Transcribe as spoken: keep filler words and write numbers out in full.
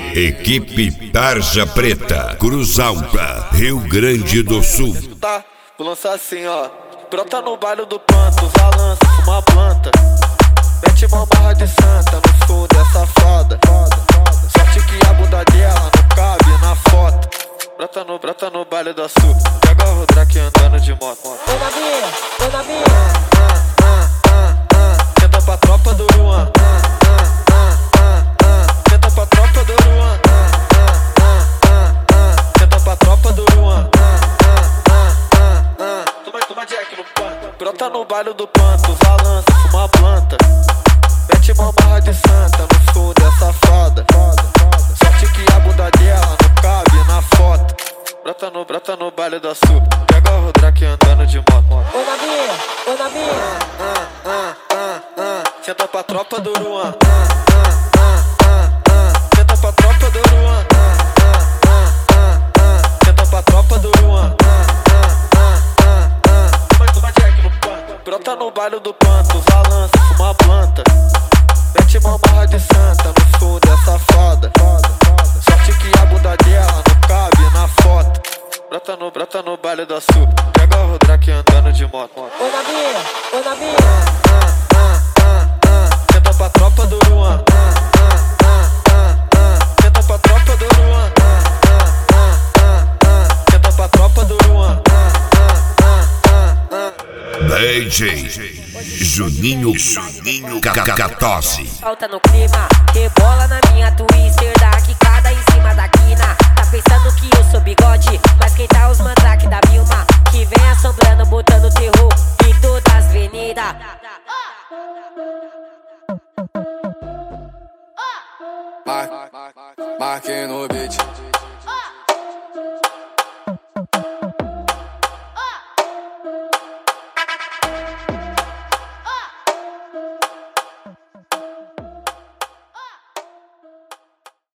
Equipe Tarja Preta, Cruz Alta, Rio Grande do Sul. Tá, vou lançar assim, ó. Brota no baile do planto, usa lança, fuma planta. Mete uma barra de santa no fundo, é safada. Sorte que a bunda dela não cabe na foto. Brota no, brota no baile do açúcar. Pega o Rodraque andando de moto. Ô Navinha, ô Navinha. Ah, ah, ah, ah, ah. Tenta pra tropa do Luan. Ah, ah, ah, ah, ah. Tenta pra tropa do Luan. Ah, ah, ah, ah, ah. Tenta pra tropa do Luan. Ah, ah, ah, ah, ah. Toma, toma Jack no panto. Brota no baile do panto, usa lança, fuma planta. Mete uma barra de santa no fundo, é safada. Sorte que a bunda dela não cabe na foto. Brota no, brota no baile do açúcar. Pega o Rodraque andando de moto. Ô Navinha, ô Navinha. Ah, ah, ah, ah. Senta pra tropa do Luan. Ah, ah, ah, ah, ah. Senta pra tropa do Luan. Ah, ah, ah, ah, ah. Senta pra tropa do Luan. Ah, ah, ah, ah, ah. Toma, toma Jack no panto. Brota no baile do panto, usa lança, fuma planta. Mete uma barra de santa no fundo, é safada. Sorte que a bunda dela não cabe na foto. Brota no, brota no baile do açúcar. Pega o Rodraque andando de moto. Ô Navinha, ô Navinha. Ah, ah, ah, ah. Senta pra tropa do Luan. Ah, ah, ah, ah, ah. Senta pra tropa do Luan. Ah, ah, ah, ah, ah. Senta pra tropa do Luan. Ah, ah, ah, ah, ah. D J Juninho, Juninho Cacatosse. Falta no clima, rebola na minha twister, dá quicada em cima da quina. Tá pensando que eu sou bigode, mas quem tá os mandrake da Vilma, que vem assombrando, botando terror em todas as avenidas. Marque no beat.